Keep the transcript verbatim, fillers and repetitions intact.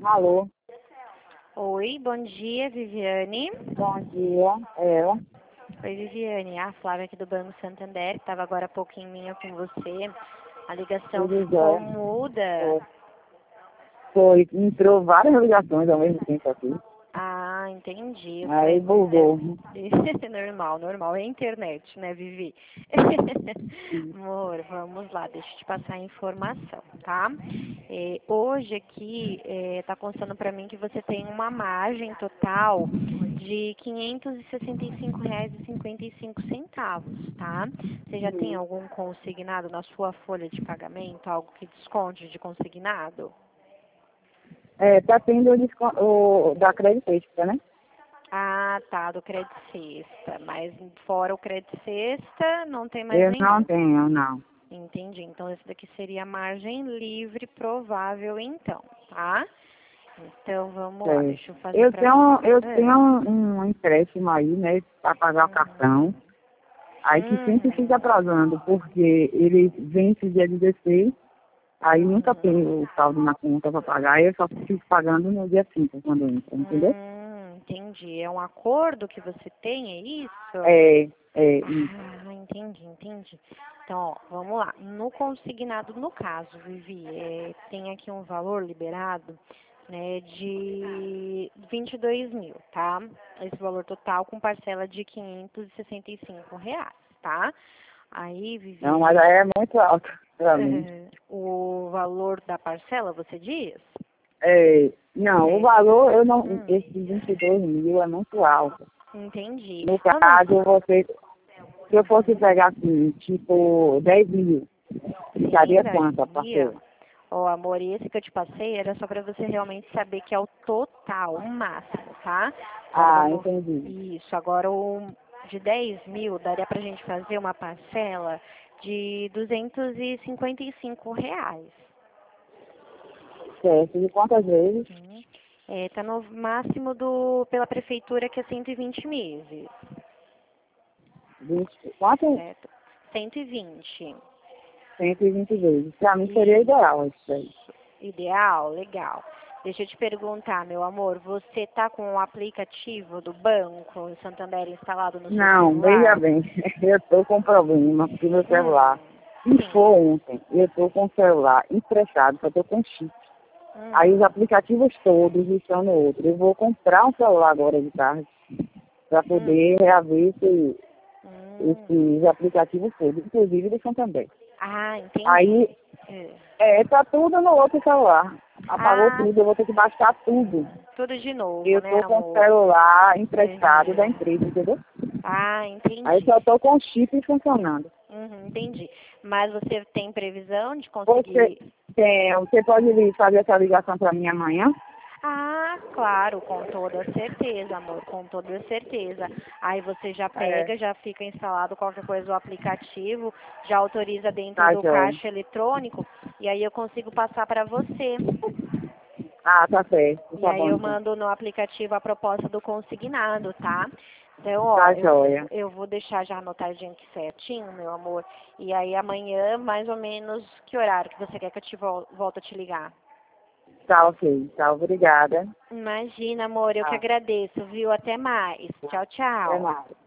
Alô, Oi, bom dia, Viviane. bom dia, ela. Oi, Viviane. A Flávia aqui do Banco Santander, estava agora há pouquinho minha com você. A ligação Tudo ficou jóia. muda. Foi, foi, entrou várias ligações ao mesmo tempo aqui. Ah, entendi. Eu Aí falei, bugou. é, normal, normal. É internet, né, Vivi? Sim. Amor, vamos lá, deixa eu te passar a informação, tá? É, hoje aqui está constando para mim que você tem uma margem total de quinhentos e sessenta e cinco reais e cinquenta e cinco centavos, tá? Você já tem algum consignado na sua folha de pagamento, algo que desconte de consignado? É, tá tendo o, descon- o da crédito extra, né? Ah, tá, do crédito sexta. Mas fora o crédito sexta, não tem mais Eu não nenhum. tenho, não. Entendi. Então, esse daqui seria a margem livre provável, então, tá? Então, vamos lá, É. deixa eu fazer Eu pra tenho, eu você. tenho um, um empréstimo aí, né, para pagar o cartão. Aí que sempre fica Uhum. atrasando, porque ele vence dia dezesseis, aí nunca Uhum. tem o saldo na conta para pagar, aí eu só fico pagando no dia cinco quando entra, entendeu? Hum, entendi. É um acordo que você tem, é isso? É, é, isso. Ah, entendi, entendi. Então, ó, vamos lá. No consignado, no caso, Vivi, é, tem aqui um valor liberado, né, de vinte e dois mil, tá? Esse valor total com parcela de quinhentos e sessenta e cinco reais, tá? Aí, Não, Vivi, mas aí é muito alto para mim. eh, o valor da parcela, você diz? É, não, o É, valor, eu não, hum, esse vinte e dois mil é muito alto. entendi. No Vamos. caso, você, se eu fosse Uhum. pegar assim, tipo, dez mil, Sim, ficaria quanto a daria. parcela? Ó, amor, e esse que eu te passei era só para você realmente saber que é o total, o máximo, tá? Agora Ah, vamos. entendi. Isso, agora o de dez mil daria pra gente fazer uma parcela de duzentos e cinquenta e cinco reais. Certo, de quantas vezes? Hum. É, tá no máximo do, pela prefeitura, que é cento e vinte meses, vinte, quanto? certo? cento e vinte. cento e vinte vezes. Para mim seria E ideal isso aí. ideal, legal. Deixa eu te perguntar, meu amor, você tá com o aplicativo do banco Santander instalado no seu Não, veja celular? bem, eu estou com problema porque meu Hum, celular, se sim. for ontem, eu estou com o celular emprestado, só estou com chip. Aí os Hum, aplicativos todos estão no outro. Eu vou comprar um celular agora de tarde para hum, poder reaver esse, hum. esses aplicativos todos, inclusive do Santander. Ah, entendi. Aí, É. é, tá tudo no outro celular. Apagou Ah, tudo, eu vou ter que baixar tudo. tudo de novo, Eu né, tô com o amor? celular emprestado da Uhum. empresa, entendeu? Ah, Aí entendi. só tô com o chip funcionando. Uhum, entendi. Mas você tem previsão de Você, conseguir. é, você pode vir fazer essa ligação para mim amanhã? Ah, claro, com toda certeza, amor, com toda certeza. Aí você já É, pega, já fica instalado qualquer coisa do aplicativo, já autoriza dentro tá, do joia. caixa eletrônico e aí eu consigo passar para você. Ah, tá certo. E Tá aí bom, eu então. mando no aplicativo a proposta do consignado, tá? Então, ó, Tá, eu, joia. eu vou deixar já anotadinho aqui certinho, meu amor. E aí amanhã, mais ou menos, que horário que você quer que eu te vol volto a te ligar? Tá, ok. Tá, obrigada. Imagina, amor, eu que Tá, agradeço, viu? Até mais. tá. Tchau, Até tchau. mais.